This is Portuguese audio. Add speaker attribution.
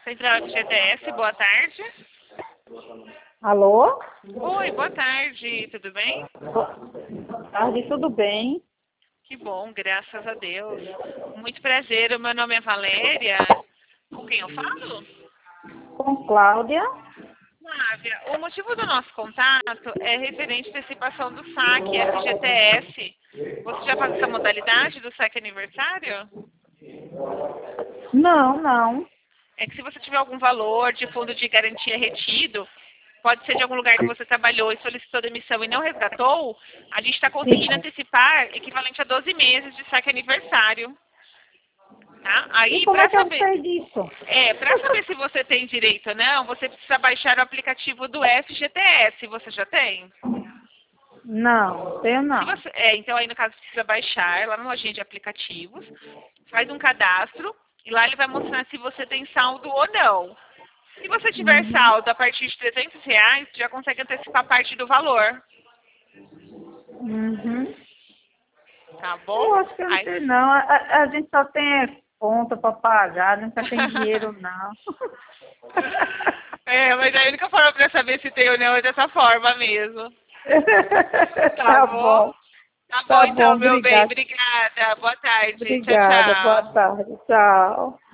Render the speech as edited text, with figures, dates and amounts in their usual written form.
Speaker 1: Central FGTS, boa tarde.
Speaker 2: Alô?
Speaker 1: Oi, boa tarde, tudo bem?
Speaker 2: Boa tarde, tudo bem?
Speaker 1: Que bom, graças a Deus. Muito prazer, o meu nome é Valéria. Com quem eu falo?
Speaker 2: Com Cláudia?
Speaker 1: Flávia, o motivo do nosso contato é referente à antecipação do saque FGTS. Você já faz essa modalidade do saque aniversário?
Speaker 2: Não.
Speaker 1: É que se você tiver algum valor de fundo de garantia retido, pode ser de algum lugar que você trabalhou e solicitou demissão e não resgatou, a gente está conseguindo antecipar equivalente a 12 meses de saque aniversário. Tá?
Speaker 2: E
Speaker 1: Aí,
Speaker 2: como é
Speaker 1: para
Speaker 2: que eu
Speaker 1: saber,
Speaker 2: sei disso?
Speaker 1: para saber se você tem direito ou não, você precisa baixar o aplicativo do FGTS. Você já tem?
Speaker 2: Não, tenho
Speaker 1: Se
Speaker 2: não.
Speaker 1: você, então aí no caso precisa baixar lá na lojinha de aplicativos, faz um cadastro e lá ele vai mostrar se você tem saldo ou não. Se você tiver
Speaker 2: Uhum.
Speaker 1: saldo a partir de R$ 300, já consegue antecipar parte do valor,
Speaker 2: Uhum.
Speaker 1: tá
Speaker 2: Eu
Speaker 1: bom?
Speaker 2: acho que eu não
Speaker 1: Aí,
Speaker 2: tenho não. A gente só tem conta para pagar, nunca tem dinheiro não.
Speaker 1: mas a única forma para saber se tem ou não é dessa forma mesmo. Tá
Speaker 2: Tá
Speaker 1: bom?
Speaker 2: bom.
Speaker 1: Tá bom
Speaker 2: Tá bom,
Speaker 1: então, meu bem.
Speaker 2: obrigada.
Speaker 1: Obrigada. Boa tarde. Tchau,
Speaker 2: Obrigada, boa
Speaker 1: tchau.
Speaker 2: tarde. Tchau.